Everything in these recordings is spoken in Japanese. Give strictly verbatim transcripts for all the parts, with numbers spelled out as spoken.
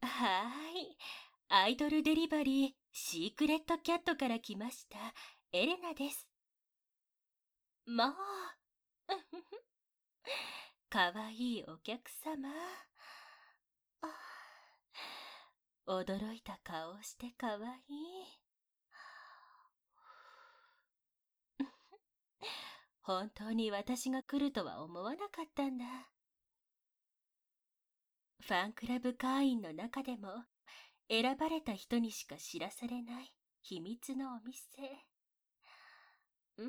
はーい。アイドルデリバリーシークレットキャットから来ましたエレナです。まあ、かわいいお客様。あ驚いた顔をしてかわいい。本当に私が来るとは思わなかったんだ。ファンクラブ会員の中でも選ばれた人にしか知らされない秘密のお店。うん。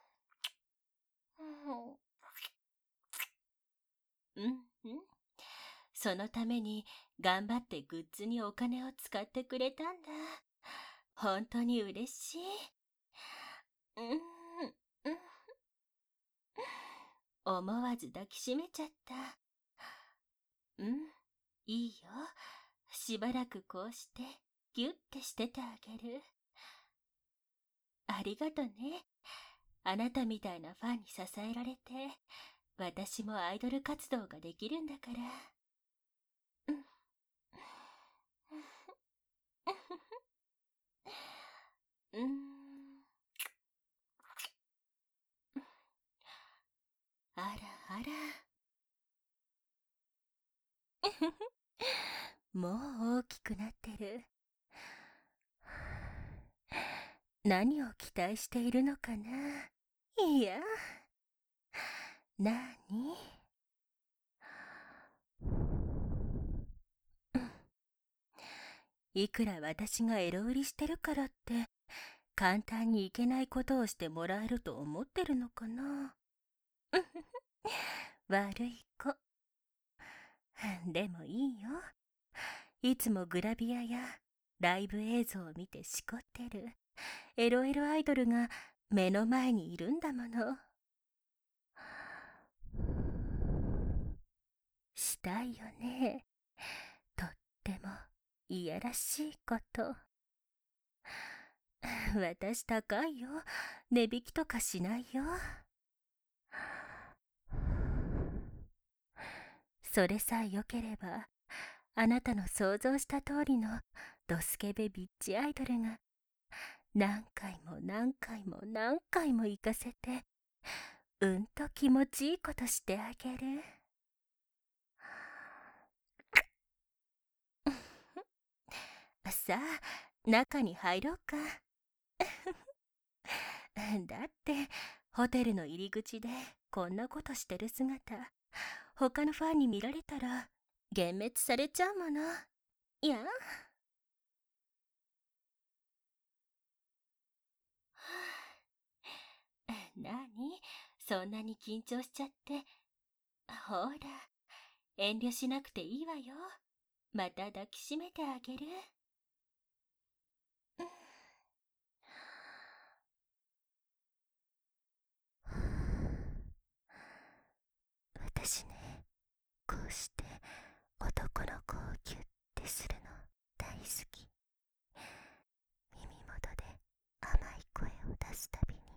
うん、うん。そのために頑張ってグッズにお金を使ってくれたんだ。本当に嬉しい。うん、うん。思わず抱きしめちゃった。うん、いいよ。しばらくこうしてギュッてしててあげる。ありがとね。あなたみたいなファンに支えられて、私もアイドル活動ができるんだから。うん。うん。あらあら。もう大きくなってる。何を期待しているのかな。いや、なに。いくら私がエロ売りしてるからって簡単にいけないことをしてもらえると思ってるのかな。悪い子。でもいいよ。いつもグラビアやライブ映像を見てしこってるエロエロアイドルが目の前にいるんだもの。したいよね。とってもいやらしいこと。私高いよ。値引きとかしないよ。それさえ良ければ、あなたの想像した通りのドスケベビッチアイドルが何回も何回も何回も行かせて、うんと気持ちいいことしてあげる。さあ、中に入ろうか。だって、ホテルの入り口でこんなことしてる姿、他のファンに見られたら、幻滅されちゃうもの。いや。なにそんなに緊張しちゃって。ほら、遠慮しなくていいわよ。また抱きしめてあげる。私ね、こうして男の子をギュッてするの大好き。耳元で甘い声を出すたびに、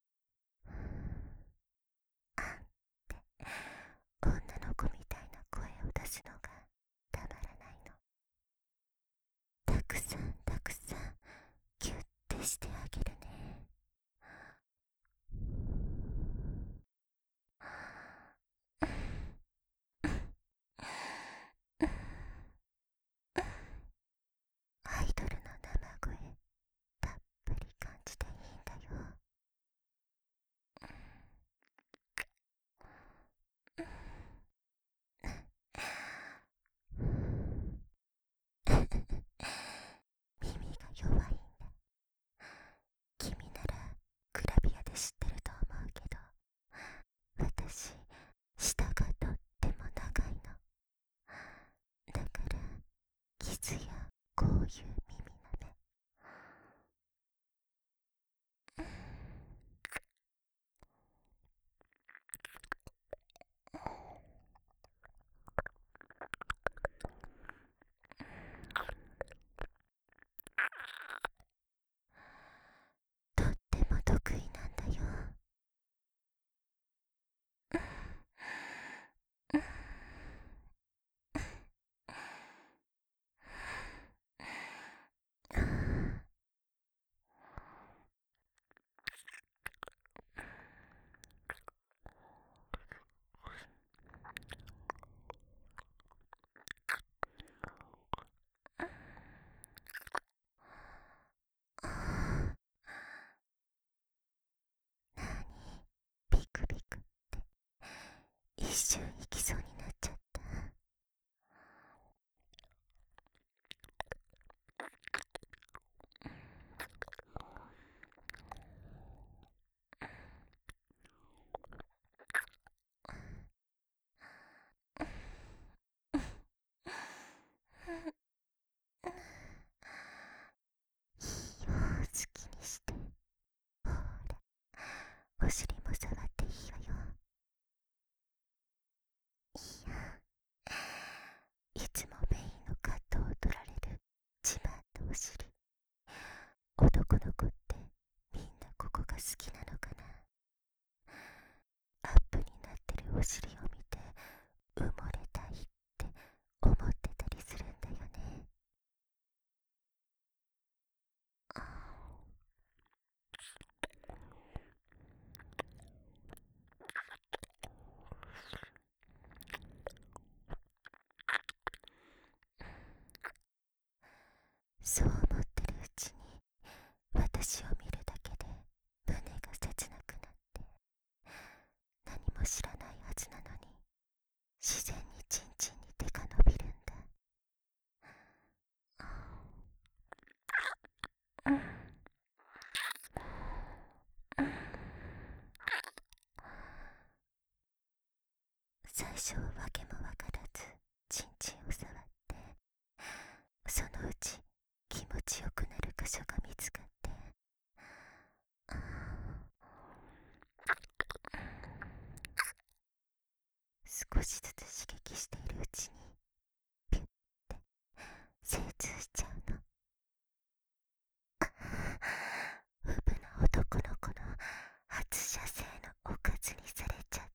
あんって女の子みたいな声を出すのがたまらないの。たくさんたくさんギュッてしてあげるね。アイドルの生声たっぷり感じていいんだよ。 つもメインのカットを取られる自慢のお尻。男の子ってみんなここが好きなのかな。アップになってるお尻を見て埋もれたいって思ってたりするんだよね。そう思ってるうちに私を見るだけで胸が切なくなって、何も知らないはずなのに自然にチンチンに手が伸びるんだ。最初は訳もわからずチンチンを触って、そのうち気持ちよくなる箇所が見つかって、少しずつ刺激しているうちにピュッて精通しちゃうの。ウブな男の子の初射精のおかずにされちゃった。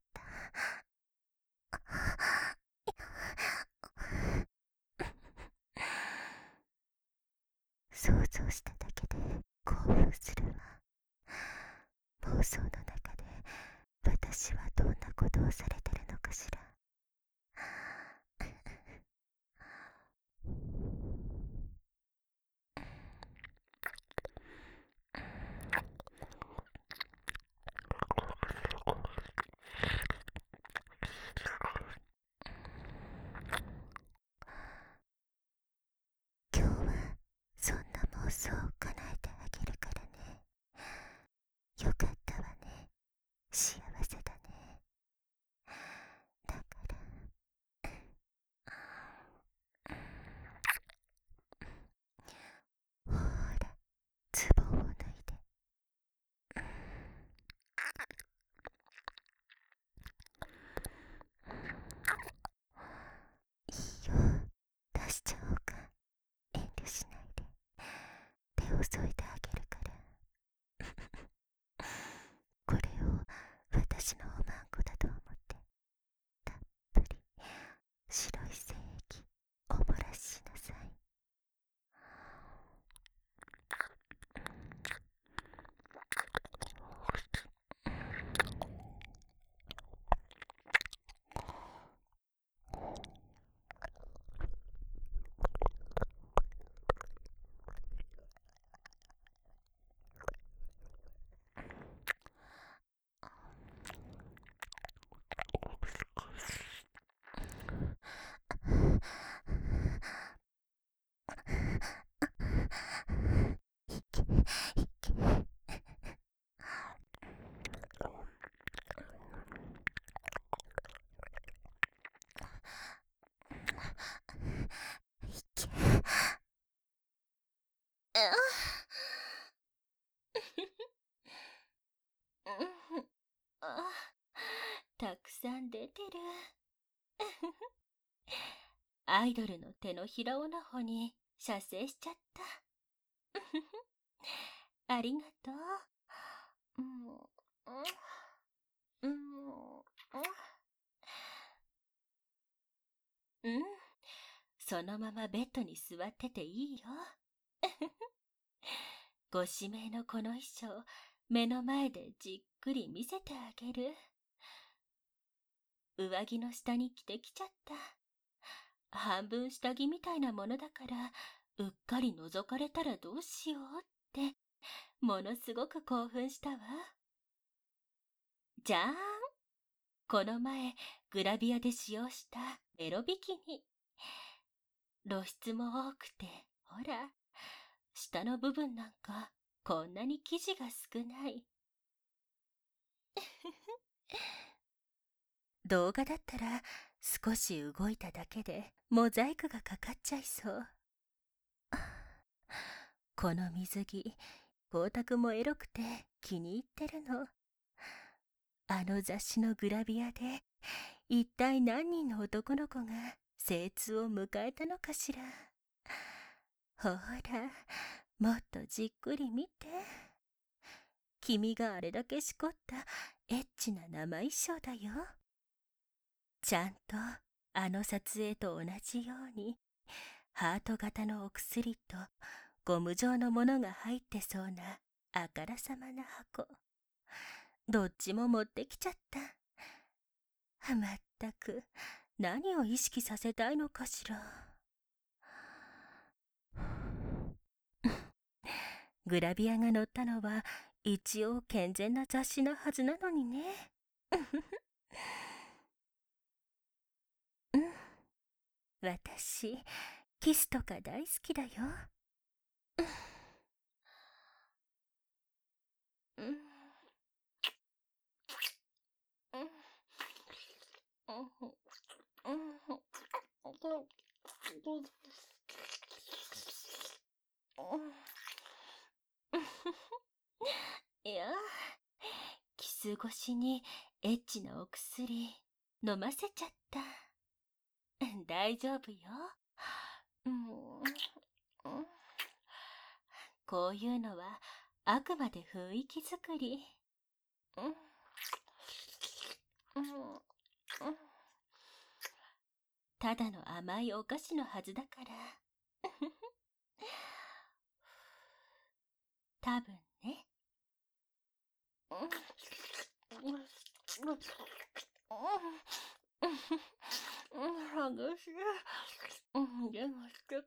想像しただけで興奮するわ。妄想の中で私はどんなことをされてるのかしら。今日はそんな妄想を叶えてあげるからね。よかったわね。幸せだね。だからほら、ズボンを脱いで。いいよ、出しちゃおうか。遠慮しないで。手を添えてあげるから。これを私のおまんこだと思って、たっぷり白い精液お漏らししなさい。いけいけ。いけ。 あ、たくさん出てる。アイドルの手のひらオナホに射精しちゃった。ありがとう。うん、うん、うん、そのままベッドに座ってていいよ。ご指名のこの衣装、目の前でじっくり見せてあげる。上着の下に着てきちゃった。半分下着みたいなものだから、うっかり覗かれたらどうしようって、ものすごく興奮したわ。じゃーん、この前、グラビアで使用したエロビキニ。露出も多くて、ほら、下の部分なんか、こんなに生地が少ない。動画だったら、少し動いただけで、モザイクがかかっちゃいそう。この水着、光沢もエロくて気に入ってるの。あの雑誌のグラビアで、一体何人の男の子が精通を迎えたのかしら。ほら、もっとじっくり見て。君があれだけしこったエッチな生衣装だよ。ちゃんとあの撮影と同じようにハート型のお薬とゴム状のものが入ってそうなあからさまな箱、どっちも持ってきちゃった。まったく何を意識させたいのかしら。グラビアが載ったのは一応健全な雑誌のはずなのにね。うん、私キスとか大好きだよ。うん、いや、キス越しにエッチなお薬飲ませちゃった。大丈夫よ。うん、こういうのはあくまで雰囲気作り。うん、ただの甘いお菓子のはずだから。多分ね。激しい。でも素敵。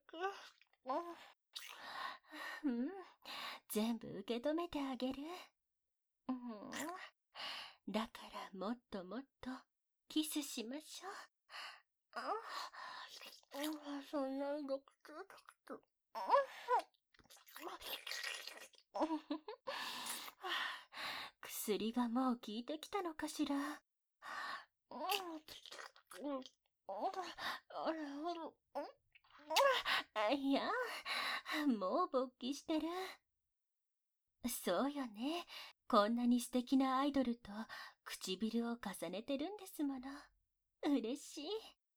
うん、全部受け止めてあげる。うん、だからもっともっとキスしましょう。あ、そんなに毒痛だと。薬がもう効いてきたのかしら。いや、もう勃起してる。そうよね。こんなに素敵なアイドルと唇を重ねてるんですもの。嬉しい。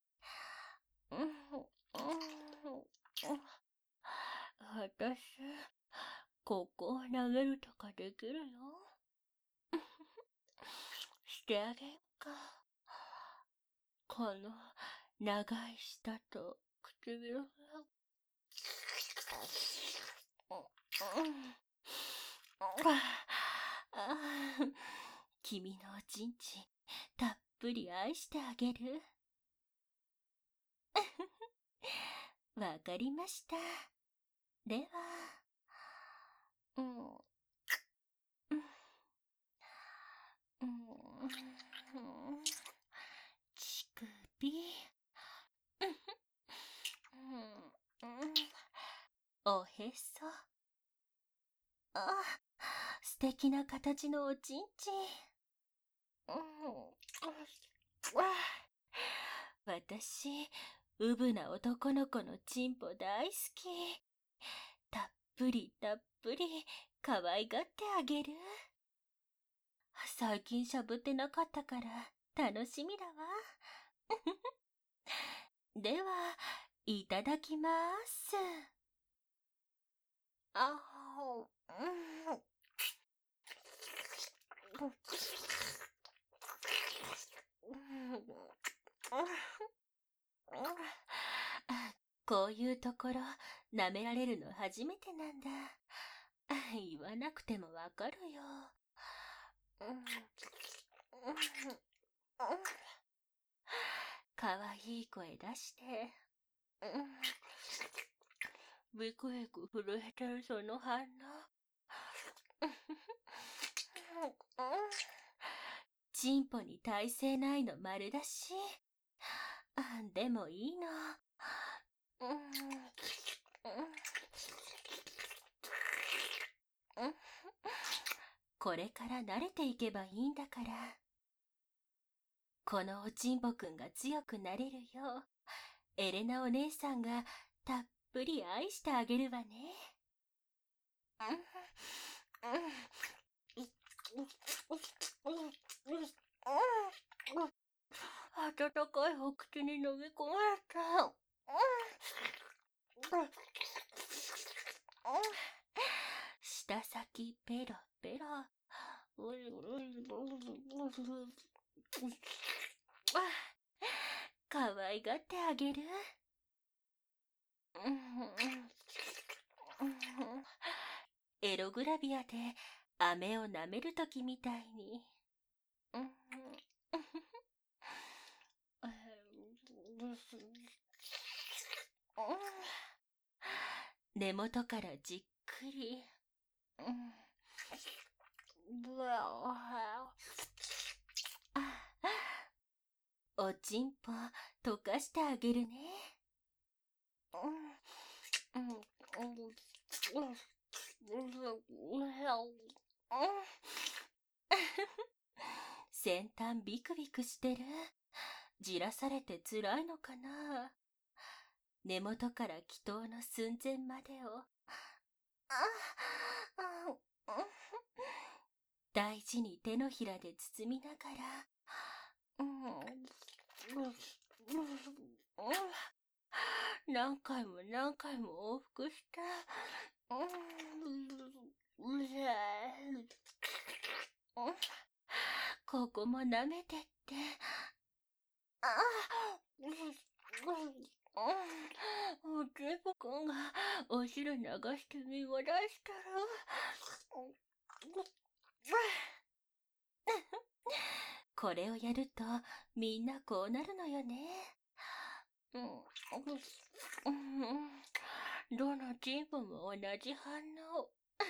私、ここを投げるとかできるよ。してあげようか。この長い舌と唇が。君のおちんちんたっぷり愛してあげる。わかりました。では、うん、うん、うん、乳首、うん、おへそ。あ、素敵な形のおちんちん。私、うぶな男の子のチンポ大好き。たっぷりたっぷり可愛がってあげる。最近しゃぶってなかったから楽しみだわ。では、いただきます。あ、うん。こういうところ舐められるの初めてなんだ。言わなくてもわかるよ。かわいい声出して。ビクビク震えてるその反応。チンポに耐性ないの丸だし。でもいいの。これから慣れていけばいいんだから。このおちんぽくんが強くなれるよう、エレナお姉さんがたっぷり愛してあげるわね。 温かいお口に飲み込まれた。舌先ペロペロ。かわいがってあげる。エログラビアで飴を舐めるときみたいに。根元からじっくり。おちんぽ溶かしてあげるね。先端ビクビクしてる。じらされてつらいのかな。根元から気筒の寸前までを大事に手のひらで包みながら、何回も何回も往復して、ここも舐めてって。おちんぽくんがお汁流して身を出したら、これをやるとみんなこうなるのよね。どのチンポも同じ反応。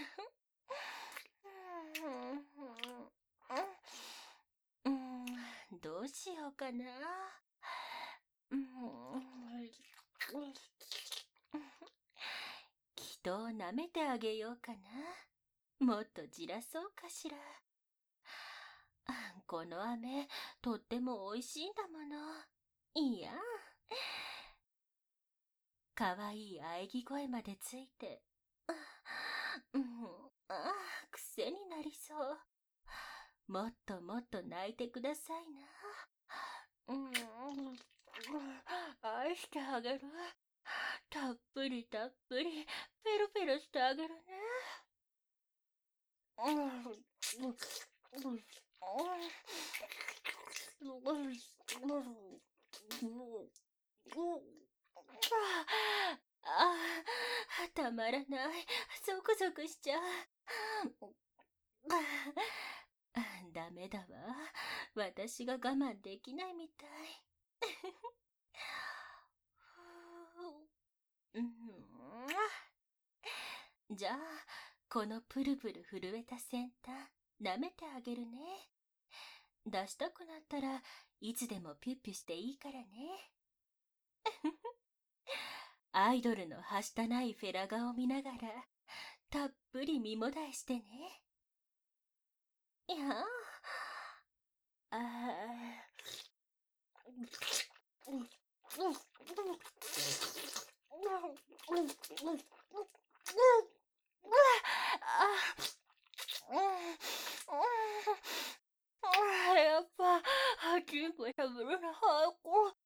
どうしようかな。気筒を舐めてあげようかな。もっとじらそうかしら。この飴、とっても美味しいんだもの。いや、かわいい喘ぎ声までついて。うん、ああ、癖になりそう。もっともっと泣いてくださいな。うん、愛してあげる。たっぷりたっぷり、ペロペロしてあげるね。ああ、たまらない。ゾクゾクしちゃう。ダメだわ。私が我慢できないみたい。じゃあ、このプルプル震えた先端、舐めてあげるね。出したくなったらいつでもピュッピュしていいからね。アイドルのはしたないフェラ画を見ながらたっぷり身もだえしてね。いやあ、ああ、やっぱ、チンコしゃぶるの早く。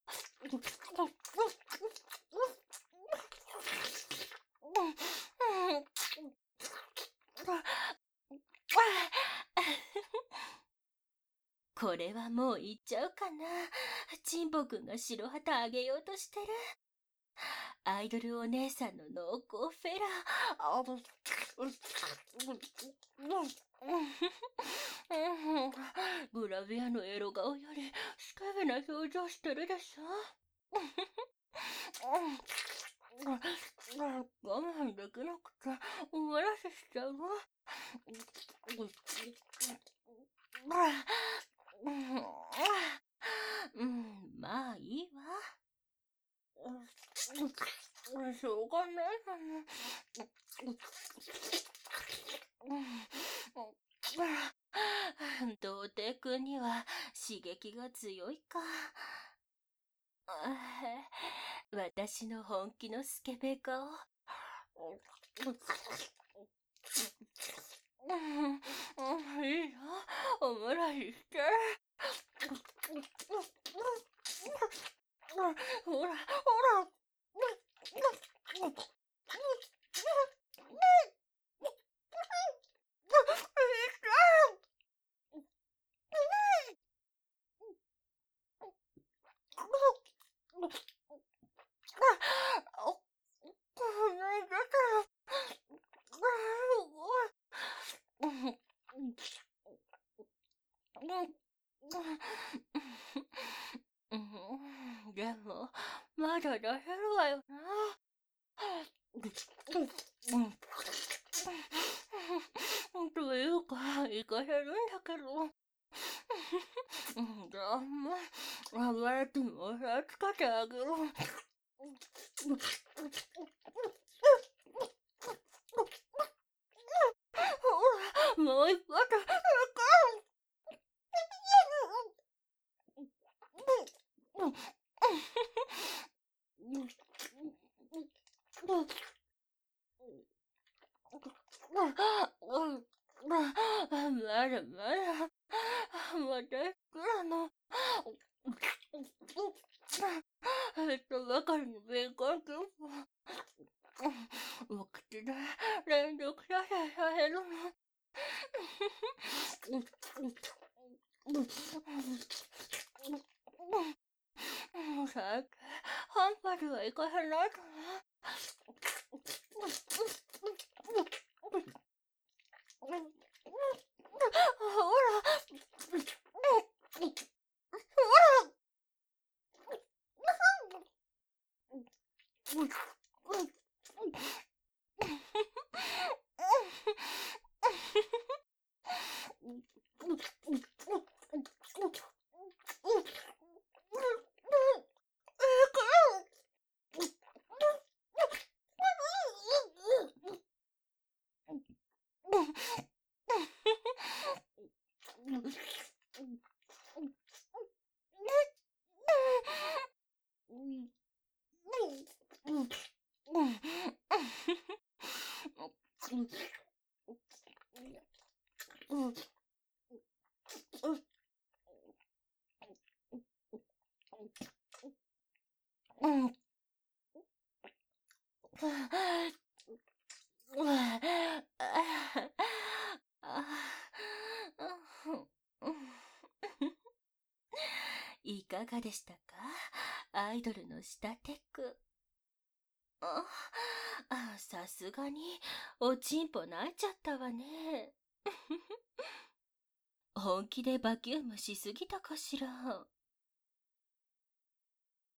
これはもういっちゃうかな。チンポくんが白旗あげようとしてる。アイドルお姉さんの濃厚フェラ。グラビアのエロ顔よりスケベな表情してるでしょ。我慢できなくてお漏らししちゃうわ。うん、まあいいわ。しょうがないわね。童貞くんには刺激が強いか。私の本気のスケベ顔。 うん、いいよ。おもらいして。ほら、ほら。でも、まだ出せるわよな。というか、行かせるんだけど。じゃあ、もう、暴れてもさつかてあげる。ほら、もう一発、行こう。まだまだ、また来るの。えっとばかりのベーコンクープ。お口で連続させさせるの。さっき、半端ではいかせないかな。ほら。いかがでしたか、アイドルの下テク。あ、さすがにおちんぽ泣いちゃったわね。本気でバキュームしすぎたかしら。